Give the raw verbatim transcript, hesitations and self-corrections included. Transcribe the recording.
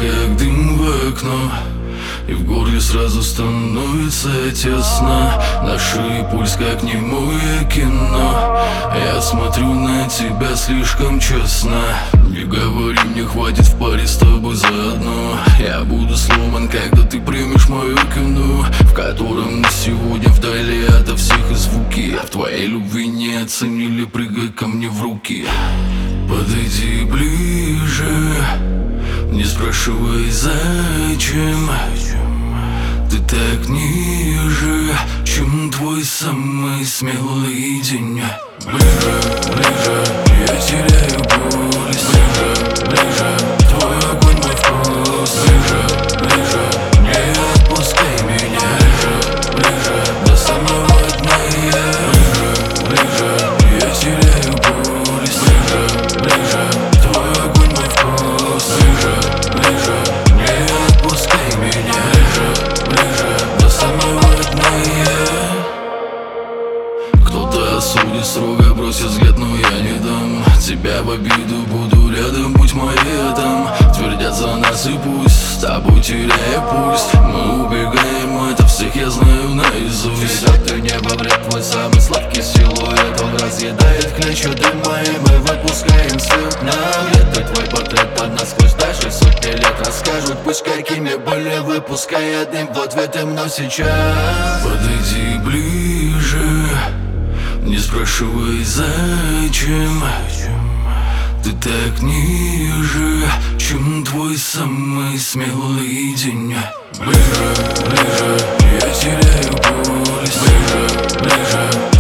как дым в окно, и в горле сразу становится тесно. Наш пульс как немое кино. Я смотрю на тебя слишком честно. Не говори, мне хватит в паре с тобой заодно. Я буду сломан, когда ты примешь мое кино, в котором мы сегодня вдали ото всех и звуки. А в твоей любви не оценили, прыгай ко мне в руки. Подойди ближе, не спрашивай зачем. Ты так ниже, чем твой самый смелый день. Ближе, ближе, я теряю пульс. Ближе, ближе, твой огонь, мой вкус. Ближе, ближе, не отпускай меня. Ближе, ближе, до самого дна я. Ближе, ближе, я теряю пульс. Ближе, ближе, твой огонь, мой вкус. Ближе, ближе, не отпускай меня. Ближе, ближе, до самого дна я. Кто-то осудит строго, бросит взгляд, но я не дам тебя в обиду, буду рядом, будь моим. Твердят за нас и пусть с тобой теряя пульс. Мы убегаем, это всех я знаю наизусть. Ведет ты небо в ряд, твой самый сладкий силуэт. Он разъедает клещи дыма, и мы выпускаем свет. Наглядный твой портрет под насквозь, даже сотни лет расскажут. Пусть какими были, выпуская дым в ответ им, но сейчас. Подойди ближе, не спрашивай зачем. Ты так ниже, чем твой самый смелый день. Ближе, ближе, я теряю пульс. Ближе, ближе,